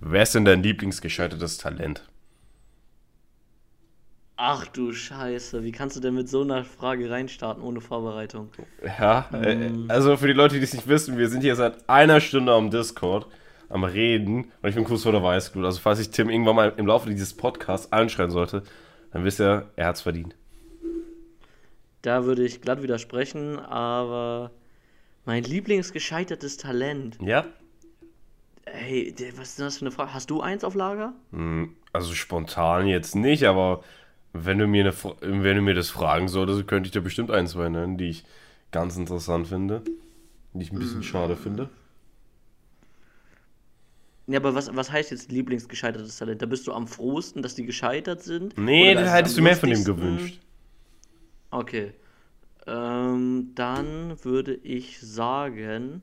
Wer ist denn dein Lieblingsgescheitertes Talent? Ach du Scheiße, wie kannst du denn mit so einer Frage reinstarten ohne Vorbereitung? Ja, Ähm, also für die Leute, die es nicht wissen, wir sind hier seit einer Stunde am Discord, am Reden und ich bin kurz vor der Weißglut. Also falls ich Tim irgendwann mal im Laufe dieses Podcasts anschreien sollte, dann wisst ihr, er hat's verdient. Da würde ich glatt widersprechen, aber mein Lieblingsgescheitertes Talent. Ja? Ey, was ist denn das für eine Frage? Hast du eins auf Lager? Also spontan jetzt nicht, aber wenn du mir das fragen solltest, könnte ich dir bestimmt ein, zwei nennen, die ich ganz interessant finde, die ich ein bisschen schade finde. Ja, aber was heißt jetzt Lieblingsgescheitertes Talent? Da bist du am frohsten, dass die gescheitert sind? Oder Nee, da da ist es am hättest du mehr von dem lustigsten? gewünscht. Okay. Dann würde ich sagen.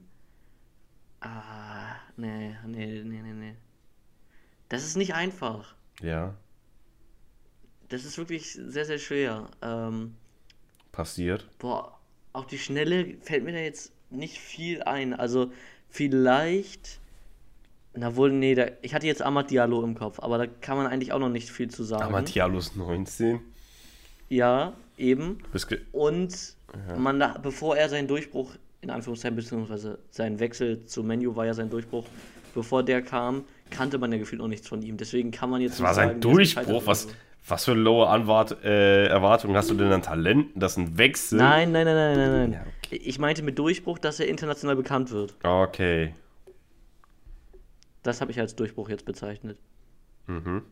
Nee. Das ist nicht einfach. Ja, Das ist wirklich sehr, sehr schwer. passiert. Boah, auf die Schnelle fällt mir da jetzt nicht viel ein. Also, vielleicht. Na wohl, nee, ich hatte jetzt Amad Diallo im Kopf, aber da kann man eigentlich auch noch nicht viel zu sagen. Amathialus 19. Ja, eben. Bist ge Und ja. bevor er seinen Durchbruch, in Anführungszeichen, beziehungsweise sein Wechsel zu Menu war ja sein Durchbruch, bevor der kam, kannte man ja gefühlt noch nichts von ihm. Deswegen kann man jetzt Das nicht war sein sagen, der ist gescheitert Durchbruch. oder so. Was für lowe Erwartungen hast du denn an Talenten? Das ist ein Wechsel. Nein. Ja, okay. Ich meinte mit Durchbruch, dass er international bekannt wird. Okay. Das habe ich als Durchbruch jetzt bezeichnet. Mhm.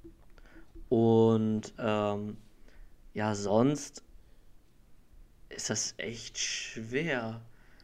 Und ja, sonst ist das echt schwer.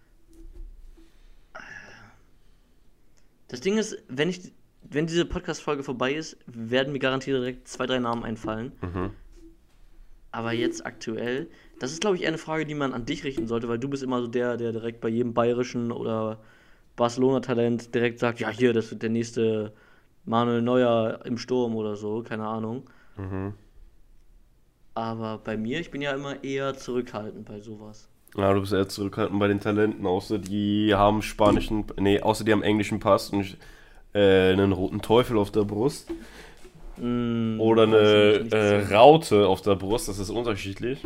Das Ding ist, wenn diese Podcast-Folge vorbei ist, werden mir garantiert direkt zwei, drei Namen einfallen. Mhm. Aber jetzt aktuell, das ist, glaube ich, eher eine Frage, die man an dich richten sollte, weil du bist immer so der direkt bei jedem bayerischen oder Barcelona-Talent direkt sagt, ja, hier, das wird der nächste Manuel Neuer im Sturm oder so, keine Ahnung. Mhm. Aber bei mir, ich bin ja immer eher zurückhaltend bei sowas. Ja, du bist eher zurückhaltend bei den Talenten, außer die haben außer die haben englischen Pass und einen roten Teufel auf der Brust. Oder Weiß ich eine nicht so. Raute auf der Brust, das ist unterschiedlich.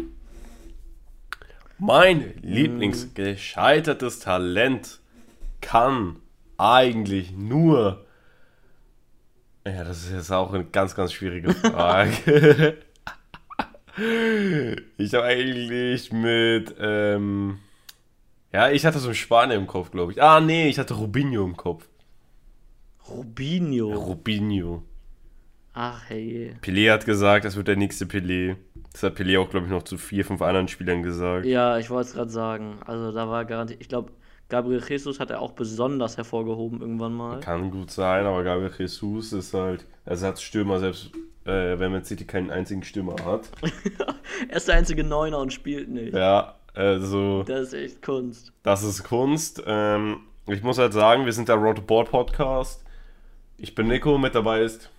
Mein Mm, Lieblingsgescheitertes Talent kann eigentlich nur. Ja, das ist jetzt auch eine ganz, ganz schwierige Frage. Ich habe eigentlich ja, ich hatte so einen Spanier im Kopf, glaube ich. Ah, nee, ich hatte Rubinho im Kopf. Rubinho. Rubinho. Ach hey. Pelé hat gesagt, das wird der nächste Pelé. Das hat Pelé auch, glaube ich, noch zu vier, fünf anderen Spielern gesagt. Ja, ich wollte es gerade sagen. Also da war garantiert, ich glaube, Gabriel Jesus hat er auch besonders hervorgehoben irgendwann mal. Kann gut sein, aber Gabriel Jesus ist halt Ersatzstürmer, selbst wenn Man City keinen einzigen Stürmer hat. Er ist der einzige Neuner und spielt nicht. Ja, also, Das ist echt Kunst. das ist Kunst. Ich muss halt sagen, wir sind der Road to Board Podcast. Ich bin Nico, mit dabei ist.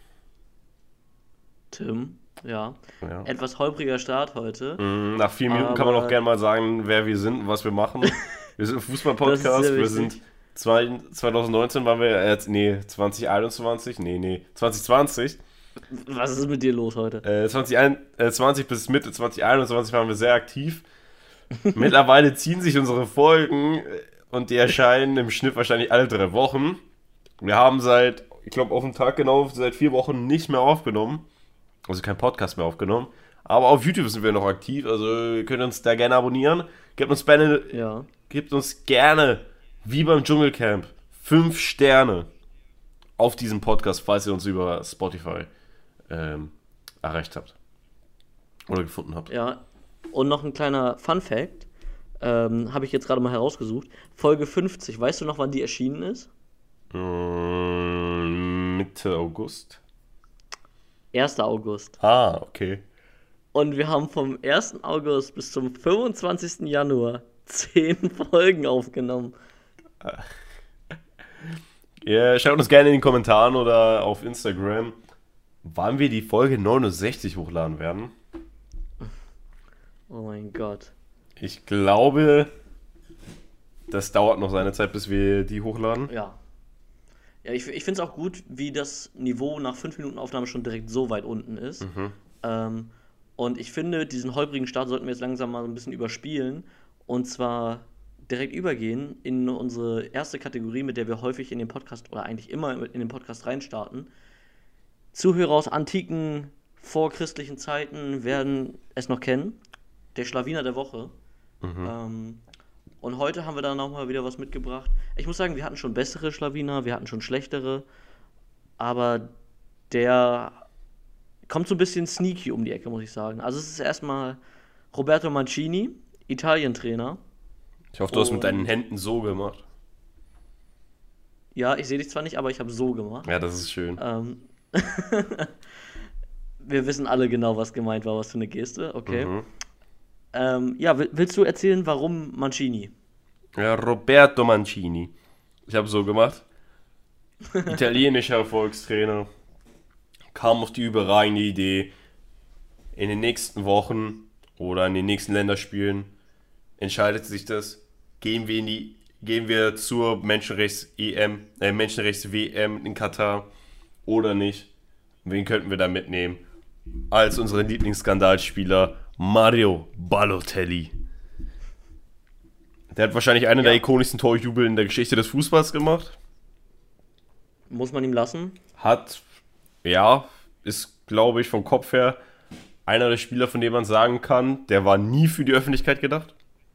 Tim, ja. Ja. Etwas holpriger Start heute, Nach 4 Minuten kann man auch aber gerne mal sagen, wer wir sind und was wir machen. Wir sind ein das ist Fußball-Podcast. sehr Wir sind wichtig. 2019 waren wir jetzt, nee, 2021, nee, 2020. Was ist mit dir los heute? 2020 bis Mitte 2021 waren wir sehr aktiv. Mittlerweile ziehen sich unsere Folgen und die erscheinen im Schnitt wahrscheinlich alle 3 Wochen. Wir haben ich glaube auf den Tag genau, seit 4 Wochen nicht mehr aufgenommen. Also kein Podcast mehr aufgenommen. Aber auf YouTube sind wir noch aktiv, also ihr könnt uns da gerne abonnieren. Ja. Gebt uns gerne, wie beim Dschungelcamp, 5 Sterne auf diesem Podcast, falls ihr uns über Spotify ähm, erreicht habt oder gefunden habt. Ja. Und noch ein kleiner Fun Fact. Habe ich jetzt gerade mal herausgesucht. Folge 50, weißt du noch, wann die erschienen ist? Mitte August. 1. August. Ah, okay. Und wir haben vom 1. August bis zum 25. Januar 10 Folgen aufgenommen. Ihr schreibt uns gerne in den Kommentaren oder auf Instagram, wann wir die Folge 69 hochladen werden. Oh mein Gott. Ich glaube, das dauert noch seine Zeit, bis wir die hochladen. Ja. Ja, ich finde es auch gut, wie das Niveau nach 5 Minuten Aufnahme schon direkt so weit unten ist. Mhm. Ähm, und ich finde, diesen holprigen Start sollten wir jetzt langsam mal so ein bisschen überspielen. Und zwar direkt übergehen in unsere erste Kategorie, mit der wir häufig in den Podcast oder eigentlich immer in den Podcast reinstarten. Zuhörer aus antiken, vorchristlichen Zeiten werden es noch kennen. Der Schlawiner der Woche. Mhm. Ähm, und heute haben wir da nochmal wieder was mitgebracht. Ich muss sagen, wir hatten schon bessere Schlawiner, wir hatten schon schlechtere. Aber der kommt so ein bisschen sneaky um die Ecke, muss ich sagen. Also es ist erstmal Roberto Mancini, Italien-Trainer. Ich hoffe, du hast mit deinen Und Händen so gemacht. ja, ich sehe dich zwar nicht, aber ich habe so gemacht. Ja, das ist schön. Ähm, wir wissen alle genau, was gemeint war, was für eine Geste, okay. Mhm. Ja, willst du erzählen, warum Mancini? Ja, Roberto Mancini. Ich habe so gemacht. Italienischer Erfolgstrainer. Kam auf die überragende Idee, in den nächsten Wochen oder in den nächsten Länderspielen entscheidet sich das, gehen wir zur Menschenrechts-EM, Menschenrechts-WM in Katar oder nicht. Wen könnten wir da mitnehmen? Als unseren Lieblingsskandalspieler Mario Balotelli. Der hat wahrscheinlich einen der Ja, ikonischsten Torjubel in der Geschichte des Fußballs gemacht. muss man ihm lassen. Hat, ja, ist, glaube ich, vom Kopf her einer der Spieler, von dem man sagen kann, der war nie für die Öffentlichkeit gedacht.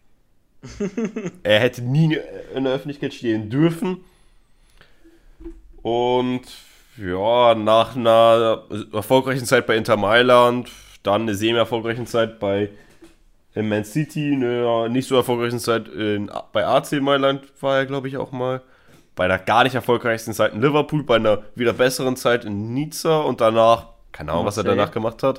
Er hätte nie in der Öffentlichkeit stehen dürfen. Und ja, nach einer erfolgreichen Zeit bei Inter Mailand, dann eine semi-erfolgreichen Zeit bei Man City, eine nicht so erfolgreichen Zeit bei AC Mailand war er, glaube ich, auch mal. Bei einer gar nicht erfolgreichsten Zeit in Liverpool, bei einer wieder besseren Zeit in Nizza und danach, keine Ahnung, was er Marseille. danach gemacht hat.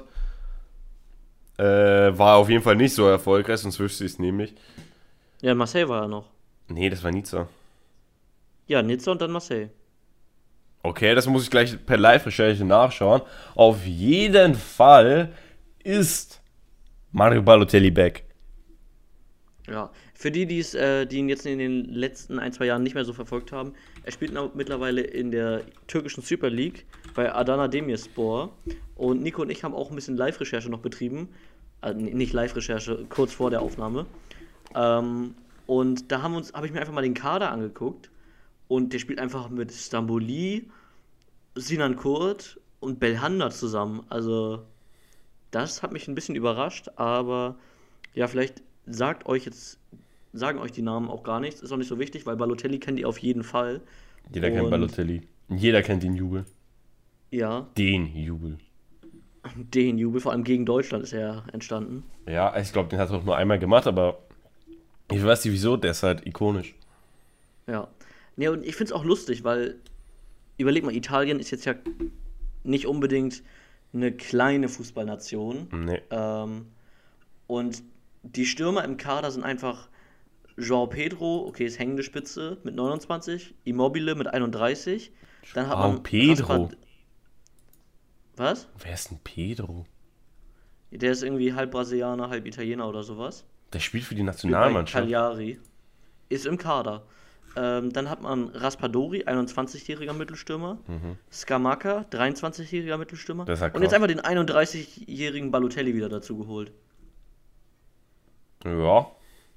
War auf jeden Fall nicht so erfolgreich, sonst wüsste ich es nämlich. Ja, Marseille war er noch. Nee, das war Nizza. Ja, Nizza und dann Marseille. Okay, das muss ich gleich per Live-Recherche nachschauen. Auf jeden Fall ist Mario Balotelli back. Ja, für die ihn jetzt in den letzten 1, 2 Jahren nicht mehr so verfolgt haben, er spielt mittlerweile in der türkischen Super League bei Adana Demirspor. Und Nico und ich haben auch ein bisschen Live-Recherche noch betrieben. Also nicht Live-Recherche, kurz vor der Aufnahme. Und da habe ich mir einfach mal den Kader angeguckt. Und der spielt einfach mit Stamboli, Sinan Kurt und Belhanda zusammen. Also, das hat mich ein bisschen überrascht, aber ja, vielleicht sagen euch die Namen auch gar nichts. Ist auch nicht so wichtig, weil Balotelli kennt ihr auf jeden Fall. Jeder kennt Und Balotelli. Jeder kennt den Jubel. ja, Den Jubel. den Jubel, vor allem gegen Deutschland, ist er entstanden. Ja, ich glaube, den hat er auch nur einmal gemacht, aber ich weiß nicht wieso, der ist halt ikonisch. Ja. Ne, und ich finde es auch lustig, weil, überleg mal, Italien ist jetzt ja nicht unbedingt eine kleine Fußballnation. Nee. Und die Stürmer im Kader sind einfach João Pedro, okay, ist hängende Spitze mit 29, Immobile mit 31. Dann hat man Pedro. Was? Wer ist denn Pedro? Der ist irgendwie halb Brasilianer, halb Italiener oder sowas. Der spielt für die Spielt bei Nationalmannschaft. Cagliari. Ist im Kader. Dann hat man Raspadori, 21-jähriger Mittelstürmer. Scamacca, 23-jähriger Mittelstürmer. Das ist halt Und jetzt krass. einfach den 31-jährigen Balotelli wieder dazu geholt. Ja.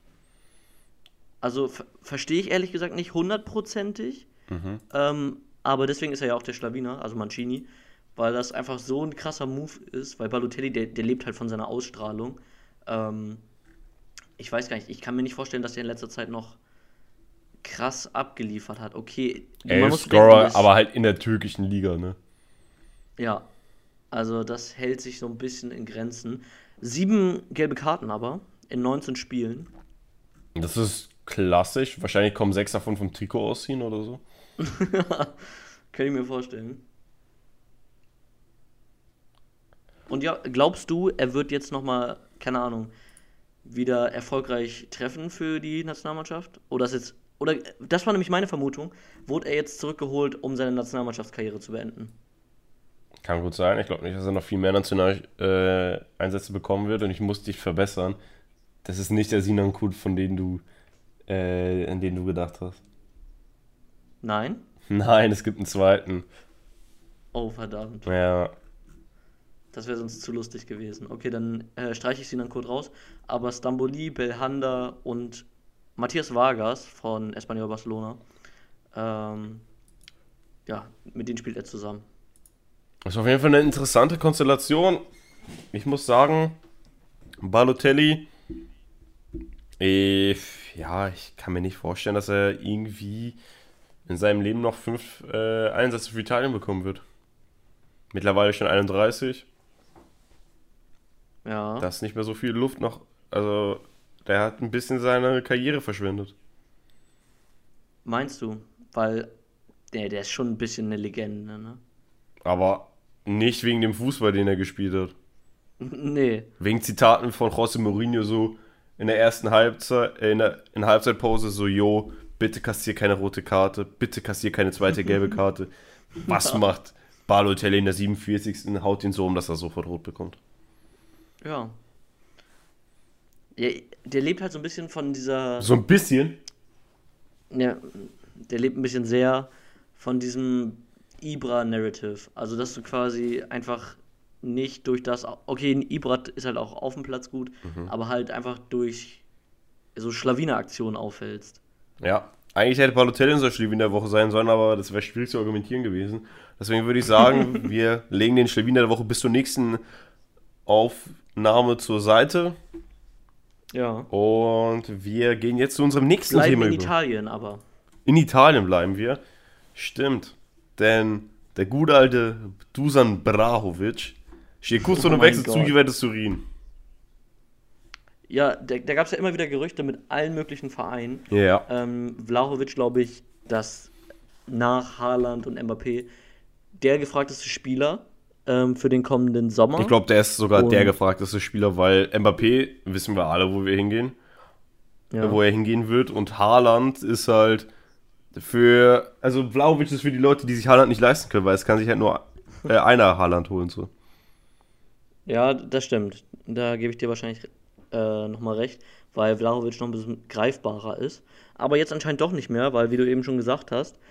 Also verstehe ich ehrlich gesagt nicht hundertprozentig. Aber deswegen ist er ja auch der Schlawiner, also Mancini. Weil das einfach so ein krasser Move ist. Weil Balotelli, der lebt halt von seiner Ausstrahlung. Ähm, Ich weiß gar nicht, ich kann mir nicht vorstellen, dass er in letzter Zeit noch krass abgeliefert hat. Okay, man Elf muss bedenken, Scorer, aber halt in der türkischen Liga, ne? ja, also das hält sich so ein bisschen in Grenzen. 7 gelbe Karten aber in 19 Spielen. Das ist klassisch. Wahrscheinlich kommen 6 davon vom Trikot ausziehen oder so. Kann ich mir vorstellen. Und ja, glaubst du, er wird jetzt nochmal, keine Ahnung, wieder erfolgreich treffen für die Nationalmannschaft? Oder das war nämlich meine Vermutung, wurde er jetzt zurückgeholt, um seine Nationalmannschaftskarriere zu beenden? Kann gut sein. Ich glaube nicht, dass er noch viel mehr Nationaleinsätze bekommen wird. Und ich muss dich verbessern. Das ist nicht der Sinan Kut, an den du gedacht hast. Nein? Nein, es gibt einen zweiten. Oh, verdammt. Ja. Das wäre sonst zu lustig gewesen. Okay, dann streiche ich sie dann kurz raus. Aber Stamboli, Belhanda und Matthias Vargas von Espanyol Barcelona, ähm, ja, mit denen spielt er zusammen. Das ist auf jeden Fall eine interessante Konstellation. Ich muss sagen, Balotelli, ich kann mir nicht vorstellen, dass er irgendwie in seinem Leben noch 5 Einsätze für Italien bekommen wird. Mittlerweile schon 31. Ja, Da ist nicht mehr so viel Luft noch. Also, der hat ein bisschen seine Karriere verschwendet. meinst du? Weil der ist schon ein bisschen eine Legende, ne? Aber nicht wegen dem Fußball, den er gespielt hat. Nee. Wegen Zitaten von José Mourinho so in der ersten Halbzeit, in der Halbzeitpause so, jo, bitte kassier keine rote Karte, bitte kassier keine zweite gelbe Karte. Was macht Balotelli in der 47. Haut ihn so um, dass er sofort rot bekommt. Ja. Ja, der lebt halt so ein bisschen von dieser. So ein bisschen. Ja, der lebt ein bisschen sehr von diesem Ibra-Narrative. Also, dass du quasi einfach nicht durch das. Okay, ein Ibra ist halt auch auf dem Platz gut, aber halt einfach durch so Schlawiner-Aktionen auffällst. Ja, eigentlich hätte Balotelli unser Schlawiner der Woche sein sollen, aber das wäre schwierig zu argumentieren gewesen. Deswegen würde ich sagen, wir legen den Schlawiner der Woche bis zur nächsten Aufnahme zur Seite. Ja. Und wir gehen jetzt zu unserem nächsten Bleiben Thema in über. Italien aber. In Italien bleiben wir. Stimmt. Denn der gute alte Dusan Vlahovic steht kurz vor Oh dem mein Wechsel zu Gott. Juventus Turin. Ja, da gab es ja immer wieder Gerüchte mit allen möglichen Vereinen. Ja. Vlahovic, glaube ich, dass nach Haaland und Mbappé der gefragteste Spieler für den kommenden Sommer. Ich glaube, der ist sogar der Und- gefragteste Spieler, weil Mbappé, wissen wir alle, wo wir hingehen, Ja. wo er hingehen wird. Und Haaland ist halt also Vlahovic ist für die Leute, die sich Haaland nicht leisten können, weil es kann sich halt nur einer Haaland holen. So. Ja, das stimmt. Da gebe ich dir wahrscheinlich nochmal recht, weil Vlahovic noch ein bisschen greifbarer ist. Aber jetzt anscheinend doch nicht mehr, weil, wie du eben schon gesagt hast,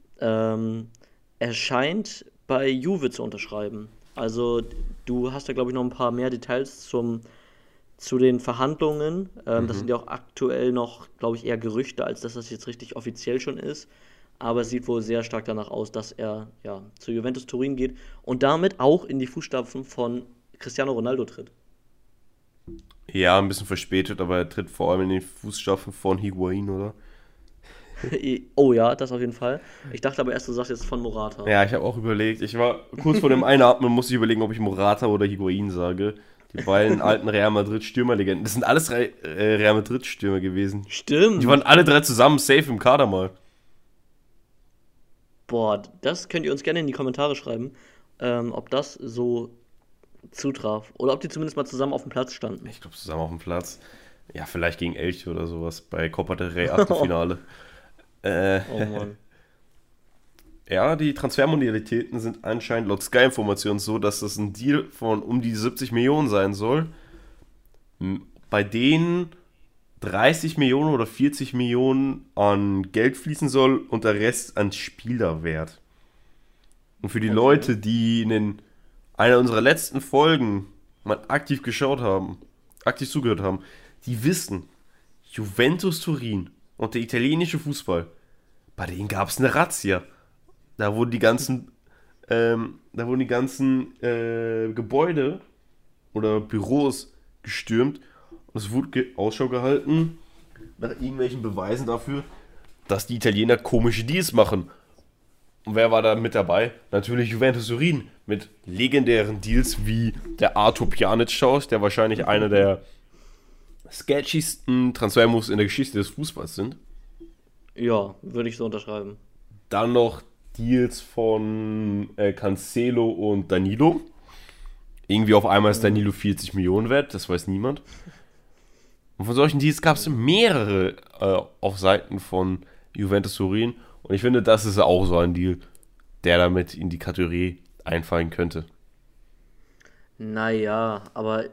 er scheint bei Juve zu unterschreiben. Also, du hast da, glaube ich, noch ein paar mehr Details zu den Verhandlungen. Das sind ja auch aktuell noch, glaube ich, eher Gerüchte, als dass das jetzt richtig offiziell schon ist. Aber es sieht wohl sehr stark danach aus, dass er ja, zu Juventus Turin geht und damit auch in die Fußstapfen von Cristiano Ronaldo tritt. Ja, ein bisschen verspätet, aber er tritt vor allem in den Fußstapfen von Higuain, oder? Oh ja, das auf jeden Fall. Ich dachte aber erst, du sagst jetzt von Morata. Ja, ich habe auch überlegt. Ich war kurz vor dem Einatmen, musste ich überlegen, ob ich Morata oder Higuain sage. Die beiden alten Real Madrid Stürmerlegenden. Das sind alles Real Madrid Stürmer gewesen. Stimmt. Die waren alle drei zusammen safe im Kader mal. Boah, das könnt ihr uns gerne in die Kommentare schreiben, ob das so zutraf. Oder ob die zumindest mal zusammen auf dem Platz standen. Ich glaube, zusammen auf dem Platz. Ja, vielleicht gegen Elche oder sowas bei Copa del Rey Achtelfinale. Oh Mann. Ja, die Transfermodalitäten sind anscheinend laut Sky-Informationen so, dass das ein Deal von um die 70 Millionen sein soll, bei denen 30 Millionen oder 40 Millionen an Geld fließen soll und der Rest an Spielerwert. Und für die Okay. Leute, die in einer unserer letzten Folgen mal aktiv geschaut haben, aktiv zugehört haben, die wissen, Juventus Turin und der italienische Fußball, bei denen gab es eine Razzia. Da wurden die ganzen Gebäude oder Büros gestürmt und es wurde Ausschau gehalten nach irgendwelchen Beweisen dafür, dass die Italiener komische Deals machen. Und wer war da mit dabei? Natürlich Juventus Turin mit legendären Deals wie der Artur Pjanic-Tausch, der wahrscheinlich einer der sketchigsten Transfermoves in der Geschichte des Fußballs sind. Ja, würde ich so unterschreiben. Dann noch Deals von Cancelo und Danilo. Irgendwie auf einmal ist Danilo 40 Millionen wert, das weiß niemand. Und von solchen Deals gab es mehrere auf Seiten von Juventus Turin. Und ich finde, das ist auch so ein Deal, der damit in die Kategorie einfallen könnte. Naja, aber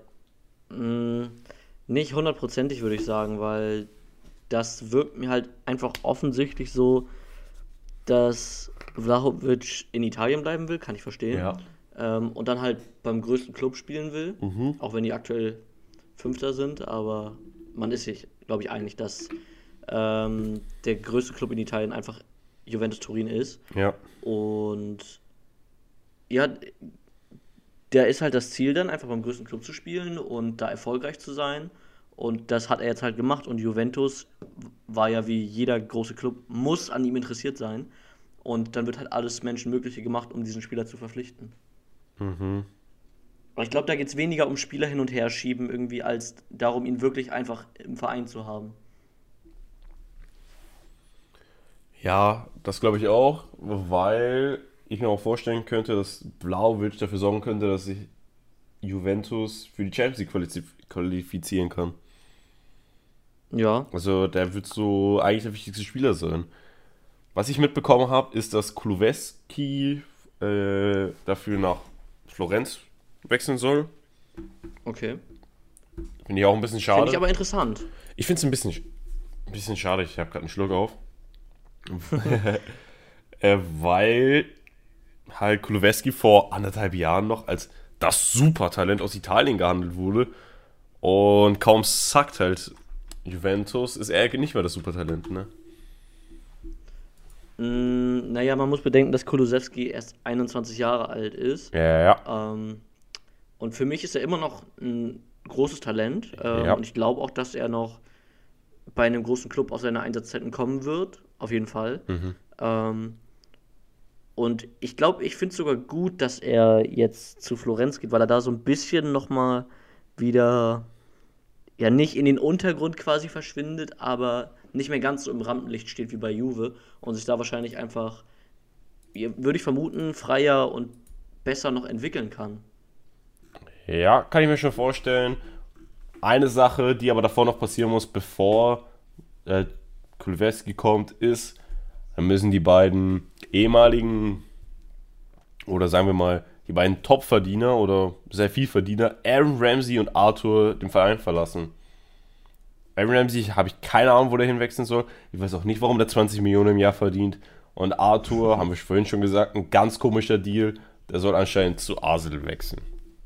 nicht hundertprozentig würde ich sagen, weil das wirkt mir halt einfach offensichtlich so, dass Vlahovic in Italien bleiben will, kann ich verstehen. Ja. Und dann halt beim größten Club spielen will, auch wenn die aktuell Fünfter sind, aber man ist sich, glaube ich, einig, dass der größte Club in Italien einfach Juventus Turin ist. Ja. Und ja, der ist halt das Ziel dann, einfach beim größten Club zu spielen und da erfolgreich zu sein. Und das hat er jetzt halt gemacht. Und Juventus war ja wie jeder große Club, muss an ihm interessiert sein. Und dann wird halt alles Menschenmögliche gemacht, um diesen Spieler zu verpflichten. Aber ich glaube, da geht es weniger um Spieler hin und her schieben irgendwie, als darum, ihn wirklich einfach im Verein zu haben. Ja, das glaube ich auch, weil ich mir auch vorstellen könnte, dass Vlahovic dafür sorgen könnte, dass sich Juventus für die Champions League qualifizieren kann. Ja, Also der wird so eigentlich der wichtigste Spieler sein. Was ich mitbekommen habe, ist, dass Kulusevski dafür nach Florenz wechseln soll. okay. Finde ich auch ein bisschen Finde ich schade. aber interessant. Ich finde es ein bisschen schade. Ich habe gerade einen Schluck auf. Weil halt Kulusevski vor 1,5 Jahren noch als das Supertalent aus Italien gehandelt wurde. Und kaum sagt halt Juventus, ist er nicht mehr das Supertalent, ne? Naja, man muss bedenken, dass Kulusevski erst 21 Jahre alt ist. Ja, ja. Und für mich ist er immer noch ein großes Talent. Ja. Und ich glaube auch, dass er noch bei einem großen Club auf seine Einsatzzeiten kommen wird. Auf jeden Fall. Ähm, und ich glaube, ich finde es sogar gut, dass er jetzt zu Florenz geht, weil er da so ein bisschen nochmal wieder, ja, nicht in den Untergrund quasi verschwindet, aber nicht mehr ganz so im Rampenlicht steht wie bei Juve und sich da wahrscheinlich einfach, würde ich vermuten, freier und besser noch entwickeln kann. Ja, kann ich mir schon vorstellen. Eine Sache, die aber davor noch passieren muss, bevor Kulusevski kommt, ist, dann müssen die beiden ehemaligen, oder sagen wir mal, die beiden Top-Verdiener oder sehr viel Verdiener, Aaron Ramsey und Arthur, den Verein verlassen. Aaron Ramsey habe ich keine Ahnung, wo der hinwechseln soll. Ich weiß auch nicht, warum der 20 Millionen im Jahr verdient. Und Arthur, haben wir vorhin schon gesagt, ein ganz komischer Deal. Der soll anscheinend zu Arsenal wechseln.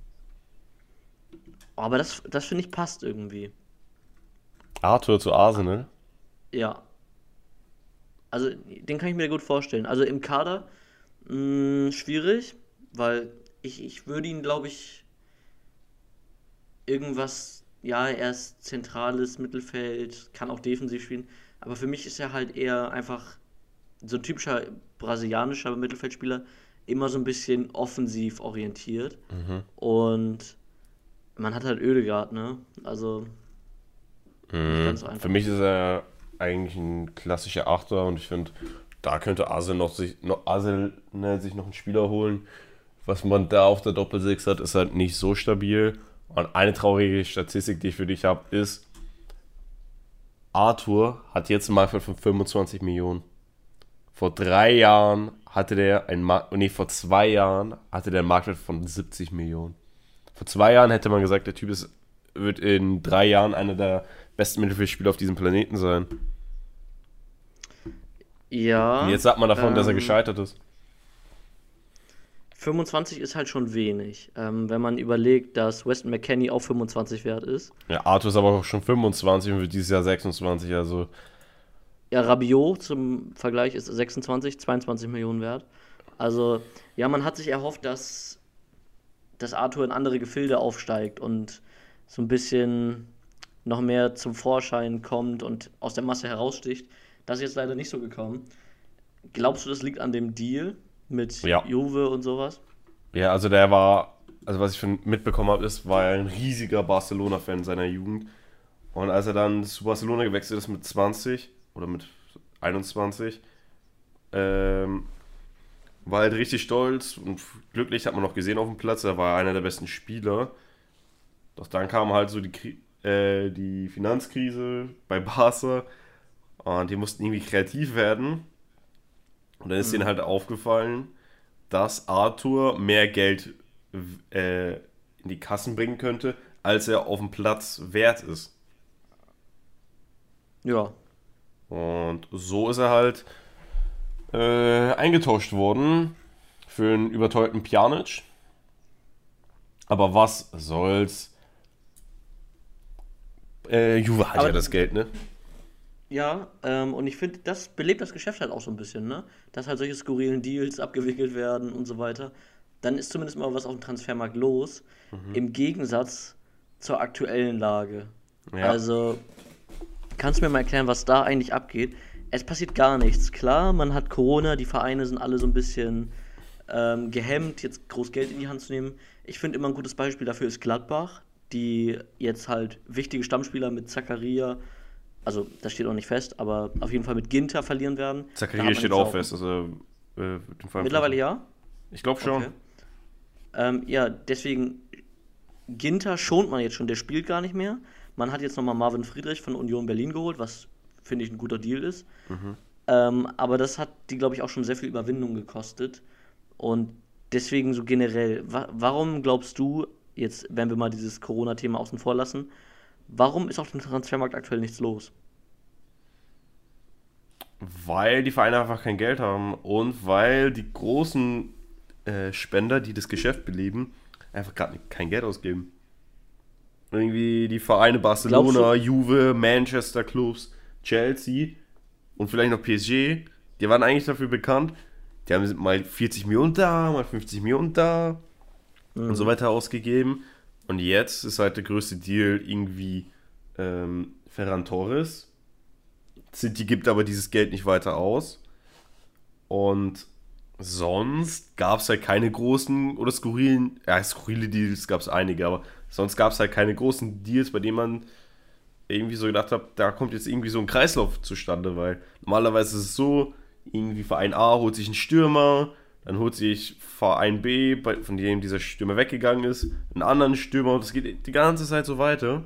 Aber das finde ich passt irgendwie. Arthur zu Arsenal? Ja. Also, den kann ich mir gut vorstellen. Also im Kader, schwierig, weil ich würde ihn, glaube ich, irgendwas, ja, er ist zentrales Mittelfeld, kann auch defensiv spielen, aber für mich ist er halt eher einfach so ein typischer brasilianischer Mittelfeldspieler, immer so ein bisschen offensiv orientiert. Und man hat halt Ødegaard, ne? Also nicht ganz so Für einfach. mich ist er eigentlich ein klassischer Achter und ich finde, da könnte Arsenal sich noch einen Spieler holen. Was man da auf der Doppel-6 hat, ist halt nicht so stabil. Und eine traurige Statistik, die ich für dich habe, ist, Arthur hat jetzt einen Marktwert von 25 Millionen. Vor 3 Jahren hatte der vor 2 Jahren hatte der einen Marktwert von 70 Millionen. Vor 2 Jahren hätte man gesagt, der Typ wird in 3 Jahren einer der besten Mittelfeldspieler auf diesem Planeten sein. Und Ja, jetzt sagt man davon, dass er ähm, gescheitert ist. 25 ist halt schon wenig, wenn man überlegt, dass Weston McKennie auch 25 wert ist. Ja, Arthur ist aber auch schon 25 und wird dieses Jahr 26, also Ja, Rabiot zum Vergleich ist 26, 22 Millionen wert. Also, ja, man hat sich erhofft, dass Arthur in andere Gefilde aufsteigt und so ein bisschen noch mehr zum Vorschein kommt und aus der Masse heraussticht. Das ist jetzt leider nicht so gekommen. Glaubst du, das liegt an dem Deal mit ja. Juve und sowas? Ja, also was ich mitbekommen habe, war er ein riesiger Barcelona-Fan in seiner Jugend. Und als er dann zu Barcelona gewechselt ist mit 20 oder mit 21, war halt richtig stolz und glücklich, hat man noch gesehen auf dem Platz. Er war einer der besten Spieler. Doch dann kam halt so die Finanzkrise bei Barca und die mussten irgendwie kreativ werden. Und dann ist denen halt aufgefallen, dass Arthur mehr Geld in die Kassen bringen könnte, als er auf dem Platz wert ist. Ja, Und so ist er halt eingetauscht worden für einen überteuerten Pjanic. Aber was soll's? Juve hat Aber ja das Geld, ne? ja, und ich finde, das belebt das Geschäft halt auch so ein bisschen, ne? Dass halt solche skurrilen Deals abgewickelt werden und so weiter. Dann ist zumindest mal was auf dem Transfermarkt los. Im Gegensatz zur aktuellen Lage. Ja. Also, kannst du mir mal erklären, was da eigentlich abgeht? Es passiert gar nichts. Klar, man hat Corona, die Vereine sind alle so ein bisschen gehemmt, jetzt groß Geld in die Hand zu nehmen. Ich finde immer ein gutes Beispiel dafür ist Gladbach, die jetzt halt wichtige Stammspieler mit Zakaria, also das steht auch nicht fest, aber auf jeden Fall mit Ginter verlieren werden. Da hat Zakaria man steht jetzt auch fest, also den Fall. mittlerweile ja. Ich glaube schon. Okay. Ja, deswegen Ginter schont man jetzt schon, der spielt gar nicht mehr. Man hat jetzt nochmal Marvin Friedrich von Union Berlin geholt, was finde ich ein guter Deal ist. Aber das hat die, glaube ich, auch schon sehr viel Überwindung gekostet. Und deswegen so generell, warum glaubst du, jetzt, wenn wir mal dieses Corona-Thema außen vor lassen, warum ist auf dem Transfermarkt aktuell nichts los? Weil die Vereine einfach kein Geld haben und weil die großen Spender, die das Geschäft beleben, einfach gerade kein Geld ausgeben. Irgendwie die Vereine Glaubst Barcelona, du, Juve, Manchester Clubs, Chelsea und vielleicht noch PSG, die waren eigentlich dafür bekannt, die haben mal 40 Millionen da, mal 50 Millionen da und so weiter ausgegeben. Und jetzt ist halt der größte Deal irgendwie Ferran Torres. City gibt aber dieses Geld nicht weiter aus. Und sonst gab es halt keine großen oder skurrile Deals gab es einige, aber sonst gab es halt keine großen Deals, bei denen man irgendwie so gedacht hat, da kommt jetzt irgendwie so ein Kreislauf zustande, weil normalerweise ist es so, irgendwie Verein A holt sich einen Stürmer, dann holt sich Verein B, von dem dieser Stürmer weggegangen ist, einen anderen Stürmer und das geht die ganze Zeit so weiter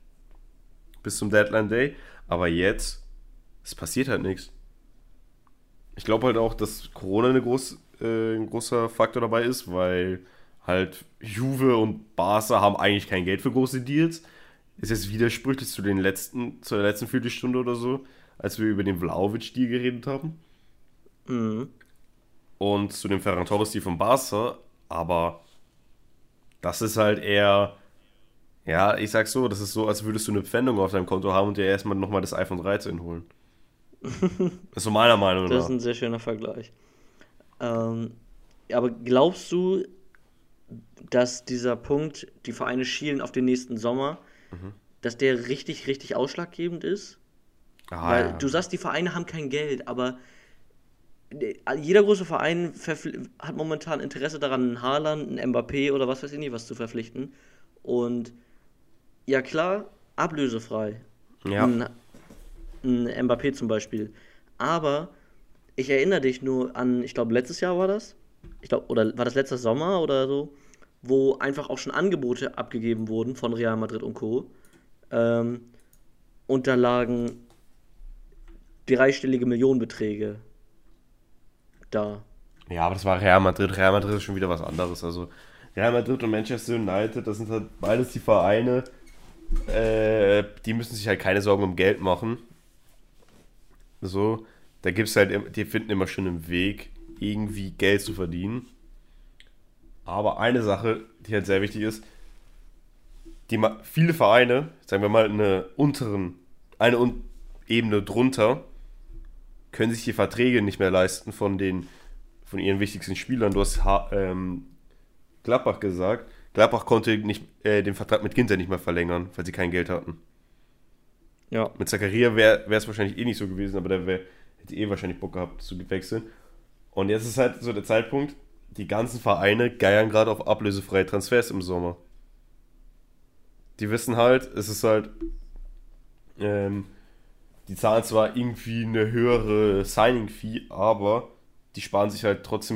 bis zum Deadline Day, aber jetzt, es passiert halt nichts. Ich glaube halt auch, dass Corona ein großer Faktor dabei ist, weil halt Juve und Barca haben eigentlich kein Geld für große Deals. Ist jetzt widersprüchlich zur letzten Viertelstunde oder so, als wir über den Vlahovic-Deal geredet haben. mhm. Und zu dem Ferran Torres-Deal von Barca, aber das ist halt eher, ja, ich sag so, das ist so, als würdest du eine Pfändung auf deinem Konto haben und dir erstmal nochmal das iPhone 13 holen. Das ist so meiner Meinung Das ist nach. ein sehr schöner Vergleich. Ähm, aber glaubst du, dass dieser Punkt, die Vereine schielen auf den nächsten Sommer, dass der richtig, richtig ausschlaggebend ist? Ah Weil ja. du sagst, die Vereine haben kein Geld, aber jeder große Verein hat momentan Interesse daran, einen Haaland, einen Mbappé oder was weiß ich nicht, was zu verpflichten. Und ja klar, ablösefrei. Ja. Ein, ein Mbappé zum Beispiel. Aber ich erinnere dich nur an, ich glaube, letztes Jahr war das. Ich glaube, oder war das letztes Sommer oder so, wo einfach auch schon Angebote abgegeben wurden von Real Madrid und Co. Ähm, und da lagen dreistellige Millionenbeträge da. Ja, aber das war Real Madrid. Real Madrid ist schon wieder was anderes. Also Real Madrid und Manchester United, das sind halt beides die Vereine, die müssen sich halt keine Sorgen um Geld machen. So, da gibt's halt, die finden immer schon einen Weg, irgendwie Geld zu verdienen. Aber eine Sache, die halt sehr wichtig ist, viele Vereine, sagen wir mal eine Ebene drunter, können sich die Verträge nicht mehr leisten von ihren wichtigsten Spielern. Du hast Gladbach gesagt. Gladbach konnte nicht, den Vertrag mit Ginter nicht mehr verlängern, weil sie kein Geld hatten. Ja. Mit Zakaria wäre es wahrscheinlich eh nicht so gewesen, aber hätte eh wahrscheinlich Bock gehabt zu wechseln. Und jetzt ist halt so der Zeitpunkt, die ganzen Vereine geiern gerade auf ablösefreie Transfers im Sommer. Die wissen halt, es ist halt, ähm, die zahlen zwar irgendwie eine höhere Signing-Fee, aber die sparen sich halt trotzdem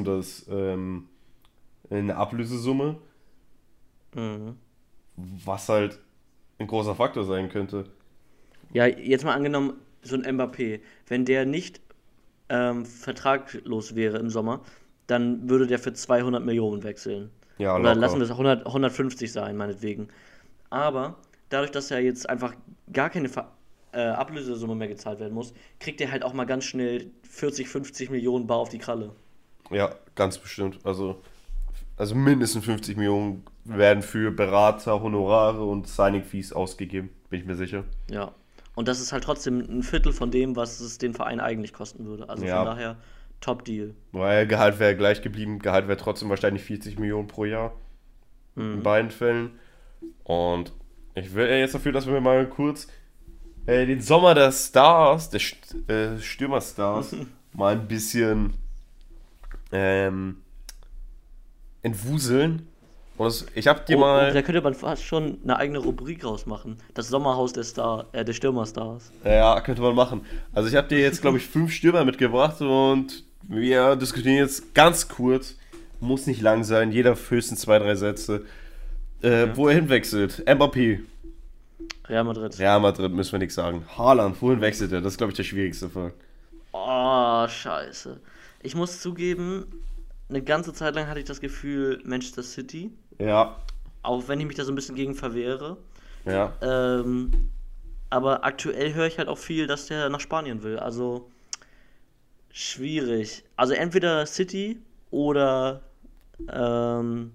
eine Ablösesumme, Mhm. was halt ein großer Faktor sein könnte. Ja, jetzt mal angenommen, so ein Mbappé, wenn der nicht vertraglos wäre im Sommer, dann würde der für 200 Millionen wechseln. Ja, Oder lassen locker. wir es 150 sein, meinetwegen. Aber dadurch, dass er jetzt einfach gar keine Ablösesumme mehr gezahlt werden muss, kriegt er halt auch mal ganz schnell 40, 50 Millionen bar auf die Kralle. Ja, ganz bestimmt. Also mindestens 50 Millionen werden für Berater, Honorare und Signing-Fees ausgegeben, bin ich mir sicher. Ja. Und das ist halt trotzdem ein Viertel von dem, was es den Verein eigentlich kosten würde. Also von Ja, daher, Top-Deal. weil Gehalt wäre gleich geblieben. Gehalt wäre trotzdem wahrscheinlich 40 Millionen pro Jahr in Mhm. beiden Fällen. Und ich will jetzt dafür, dass wir mal kurz den Sommer der Stars, Stürmerstars, mal ein bisschen ähm, entwuseln. Ich habe dir Da mal, könnte man fast schon eine eigene Rubrik rausmachen. Das Sommerhaus der Stürmerstars. ja, könnte man machen. Also ich habe dir jetzt, glaube ich, 5 Stürmer mitgebracht und wir diskutieren jetzt ganz kurz, muss nicht lang sein, jeder höchstens 2, 3 Sätze, Okay. wo er hinwechselt. Mbappé, Real Madrid. Real Madrid, müssen wir nichts sagen. Haaland, wohin wechselt er? Das ist, glaube ich, der schwierigste Fall. Oh, scheiße. Ich muss zugeben, eine ganze Zeit lang hatte ich das Gefühl, Manchester City. Ja, Auch wenn ich mich da so ein bisschen gegen verwehre. ja. Ähm, aber aktuell höre ich halt auch viel, dass der nach Spanien will. Also schwierig. Also entweder City oder ähm,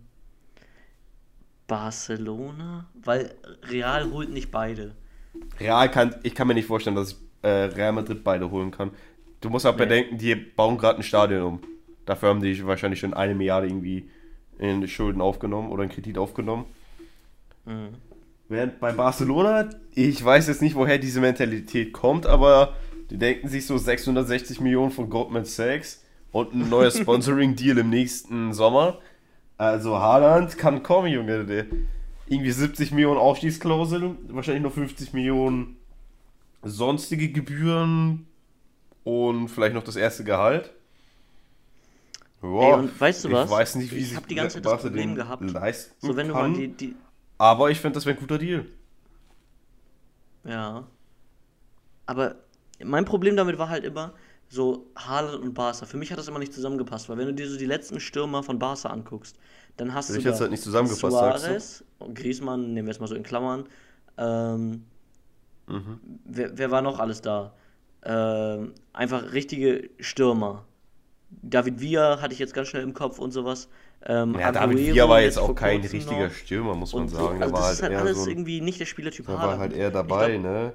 Barcelona, weil Real holt nicht beide. Ich kann mir nicht vorstellen, dass ich Real Madrid beide holen kann. Du musst auch Nee. bedenken, die bauen gerade ein Stadion um. Dafür haben die wahrscheinlich schon 1 Milliarde irgendwie in Schulden aufgenommen oder in Kredit aufgenommen. Mhm. Während bei Barcelona, ich weiß jetzt nicht, woher diese Mentalität kommt, aber die denken sich so 660 Millionen von Goldman Sachs und ein neuer Sponsoring-Deal im nächsten Sommer. Also Haaland kann kommen, Junge. Irgendwie 70 Millionen Aufstiegsklausel, wahrscheinlich nur 50 Millionen sonstige Gebühren und vielleicht noch das erste Gehalt. Ey, Ja, und weißt du ich was? weiß nicht, wie Ich sich habe die ganze Zeit das Barca Problem den gehabt. So, leisten wenn du mal kann. die. Aber ich finde, das wäre ein guter Deal. Ja. Aber mein Problem damit war halt immer so Haaland und Barca. Für mich hat das immer nicht zusammengepasst, weil wenn du dir so die letzten Stürmer von Barca anguckst, dann hast Für du dich hat es da halt nicht zusammengepasst, sagst du? Suarez und Griezmann, nehmen wir jetzt mal so in Klammern. Ähm, Mhm. wer war noch alles da? Einfach richtige Stürmer. David Villa hatte ich jetzt ganz schnell im Kopf und sowas. Ja, David Villa war jetzt auch vor kein kurzem richtiger noch. Stürmer, muss man Und so, sagen. Der also war das halt ist halt eher so alles ein, irgendwie nicht der Spielertyp der war halt Haaland. eher Ich dabei, glaube, ne?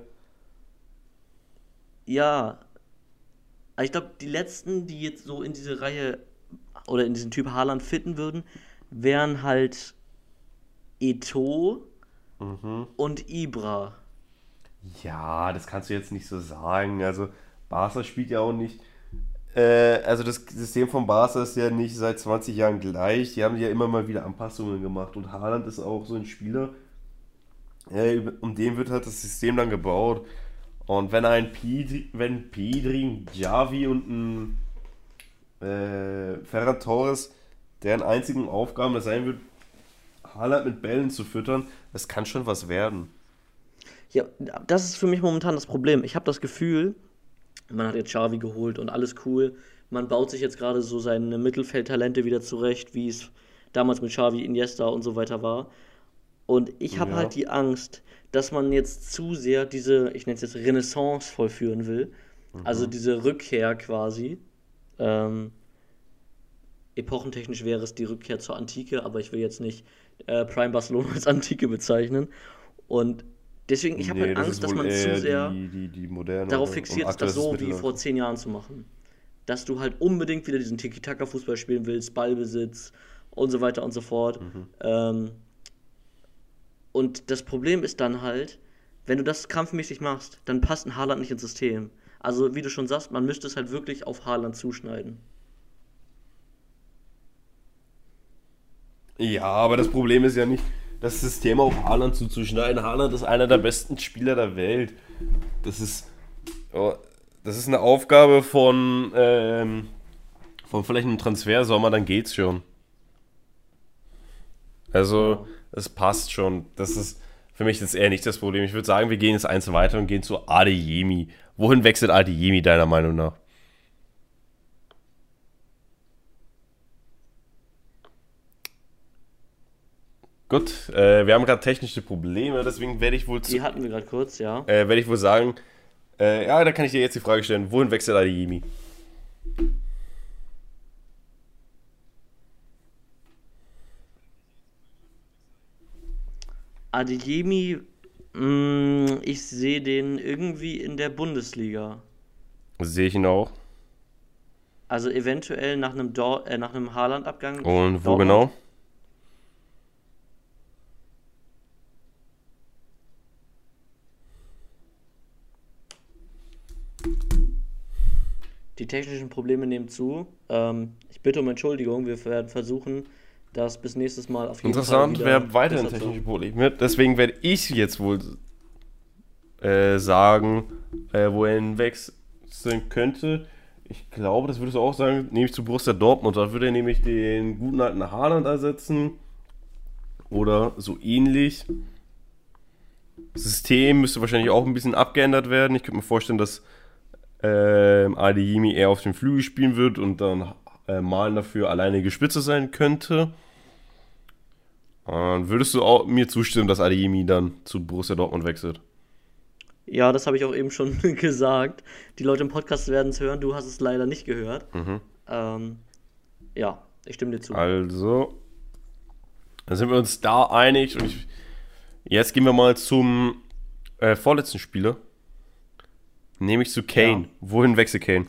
ja, aber ich glaube, die letzten, die jetzt so in diese Reihe oder in diesen Typ Haaland fitten würden, wären halt Eto'o Mhm. und Ibra. Ja, das kannst du jetzt nicht so sagen. Also, Barca spielt ja auch nicht. Also, das System von Barca ist ja nicht seit 20 Jahren gleich. Die haben ja immer mal wieder Anpassungen gemacht. Und Haaland ist auch so ein Spieler, um den wird halt das System dann gebaut. Und wenn Pedri, ein Xavi und ein Ferran Torres, deren einzigen Aufgaben das sein wird, Haaland mit Bällen zu füttern, das kann schon was werden. Ja, das ist für mich momentan das Problem. Ich habe das Gefühl, man hat jetzt Xavi geholt und alles cool. Man baut sich jetzt gerade so seine Mittelfeldtalente wieder zurecht, wie es damals mit Xavi, Iniesta und so weiter war. Und ich habe Ja. halt die Angst, dass man jetzt zu sehr diese, ich nenne es jetzt Renaissance vollführen will. Also Mhm. diese Rückkehr quasi. Ähm, epochentechnisch wäre es die Rückkehr zur Antike, aber ich will jetzt nicht Prime Barcelona als Antike bezeichnen. Und deswegen, ich habe Nee, halt das Angst, ist dass wohl man zu eher sehr die moderne darauf und fixiert ist, aktuell das ist es so wie vor Mittelalter. 10 Jahren zu machen. Dass du halt unbedingt wieder diesen Tiki-Taka-Fußball spielen willst, Ballbesitz und so weiter und so fort. Mhm. Und das Problem ist dann halt, wenn du das krampfmäßig machst, dann passt ein Haaland nicht ins System. Also, wie du schon sagst, man müsste es halt wirklich auf Haaland zuschneiden. Ja, aber das Problem ist ja nicht, das System auf Haaland zuzuschneiden. Haaland ist einer der besten Spieler der Welt. Das ist, ja, das ist eine Aufgabe von vielleicht einem Transfersommer, dann geht's schon. Also, Ja. es passt schon. Das ist für mich jetzt eher nicht das Problem. Ich würde sagen, wir gehen jetzt eins weiter und gehen zu Adeyemi. Wohin wechselt Adeyemi deiner Meinung nach? Gut, wir haben gerade technische Probleme, deswegen Die hatten wir gerade kurz, ja. werde ich wohl sagen, Ja, da kann ich dir jetzt die Frage stellen. Wohin wechselt Adeyemi? Adeyemi, ich sehe den irgendwie in der Bundesliga. Sehe ich ihn auch. Also eventuell nach einem Haaland-Abgang Und wo Dortmund. genau? Die technischen Probleme nehmen zu. Ich bitte um Entschuldigung. Wir werden versuchen, das bis nächstes Mal auf jeden Fall Interessant, wer wieder weiterhin besser zu technische machen. Probleme hat. Deswegen werde ich jetzt wohl sagen, wo er hinwechseln könnte. Ich glaube, das würdest du auch sagen, nämlich zu Borussia Dortmund. Da würde er nämlich den guten alten Haaland ersetzen. Oder so ähnlich. Das System müsste wahrscheinlich auch ein bisschen abgeändert werden. Ich könnte mir vorstellen, dass Adeyemi eher auf dem Flügel spielen wird und dann Malen dafür alleinige Spitze sein könnte. Würdest du auch mir zustimmen, dass Adeyemi dann zu Borussia Dortmund wechselt? Ja, das habe ich auch eben schon gesagt. Die Leute im Podcast werden es hören. Du hast es leider nicht gehört. Mhm. Ähm, ja, ich stimme dir zu. Also, dann sind wir uns da einig. Und jetzt gehen wir mal zum vorletzten Spieler, nämlich zu Ja. Kane. Wohin wechselt Kane?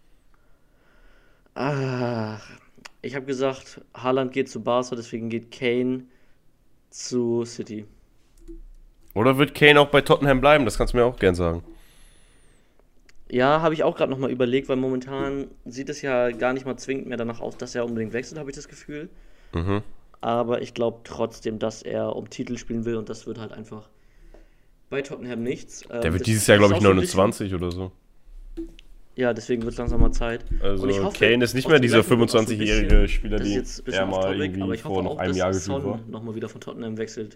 Ah, ich habe gesagt, Haaland geht zu Barca, deswegen geht Kane zu City. Oder wird Kane auch bei Tottenham bleiben? Das kannst du mir auch gern sagen. Ja, habe ich auch gerade nochmal überlegt, weil momentan sieht es ja gar nicht mal zwingend mehr danach aus, dass er unbedingt wechselt, habe ich das Gefühl. Mhm. Aber ich glaube trotzdem, dass er um Titel spielen will und das wird halt einfach bei Tottenham nichts. Der wird Das dieses Jahr, ist glaube auch ich, so ein bisschen, 29 oder so. ja, deswegen wird es langsam mal Zeit. Und ich Also hoffe, Kane ist nicht aus mehr dem dieser gleichen Grund auch so ein 25-jährige bisschen, Spieler, das ist den jetzt ein er bisschen mal off-topic, aber irgendwie ich vor hoffe noch auch, einem dass Jahr gefühlt war. Son nochmal wieder von Tottenham wechselt.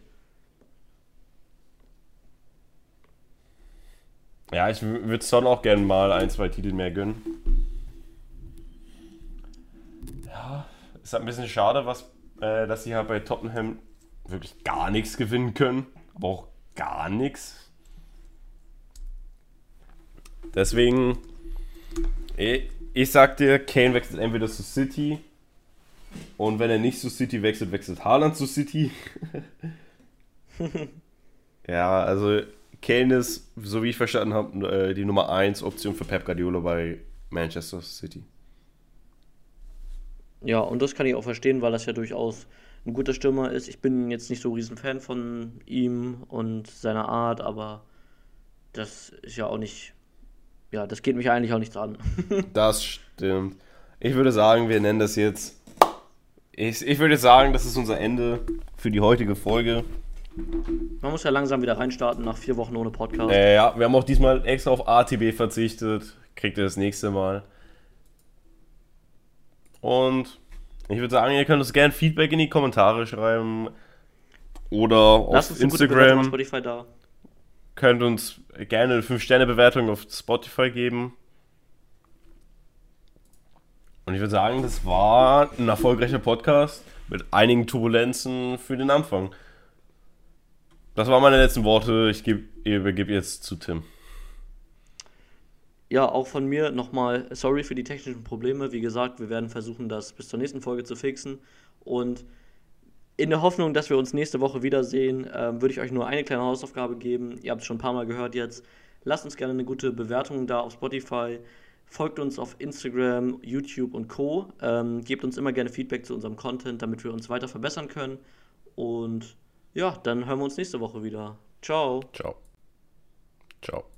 Ja, ich würde Son auch gerne mal ein, zwei Titel mehr gönnen. Ja, ist halt ein bisschen schade, dass sie halt bei Tottenham wirklich gar nichts gewinnen können. Aber auch gar nichts. Deswegen, ich sag dir, Kane wechselt entweder zu City und wenn er nicht zu City wechselt, wechselt Haaland zu City. Ja, also Kane ist, so wie ich verstanden habe, die Nummer 1 Option für Pep Guardiola bei Manchester City. Ja, und das kann ich auch verstehen, weil das ja durchaus ein guter Stürmer ist. Ich bin jetzt nicht so ein riesen Fan von ihm und seiner Art, aber das ist ja auch nicht, ja, das geht mich eigentlich auch nichts an. Das stimmt. Ich würde sagen, wir nennen das jetzt. Ich würde sagen, das ist unser Ende für die heutige Folge. Man muss ja langsam wieder reinstarten nach 4 Wochen ohne Podcast. Ja, wir haben auch diesmal extra auf ATB verzichtet. Kriegt ihr das nächste Mal. Und ich würde sagen, ihr könnt uns gerne Feedback in die Kommentare schreiben. Oder Lasst auf uns eine gute Bewertung auf Instagram. Spotify da. Könnt uns gerne eine 5-Sterne-Bewertung auf Spotify geben. Und ich würde sagen, das war ein erfolgreicher Podcast mit einigen Turbulenzen für den Anfang. Das waren meine letzten Worte. Ich übergebe jetzt zu Tim. Ja, auch von mir nochmal sorry für die technischen Probleme. Wie gesagt, wir werden versuchen, das bis zur nächsten Folge zu fixen. Und in der Hoffnung, dass wir uns nächste Woche wiedersehen, würde ich euch nur eine kleine Hausaufgabe geben. Ihr habt es schon ein paar Mal gehört jetzt. Lasst uns gerne eine gute Bewertung da auf Spotify. Folgt uns auf Instagram, YouTube und Co. Gebt uns immer gerne Feedback zu unserem Content, damit wir uns weiter verbessern können. Und ja, dann hören wir uns nächste Woche wieder. Ciao. Ciao. Ciao.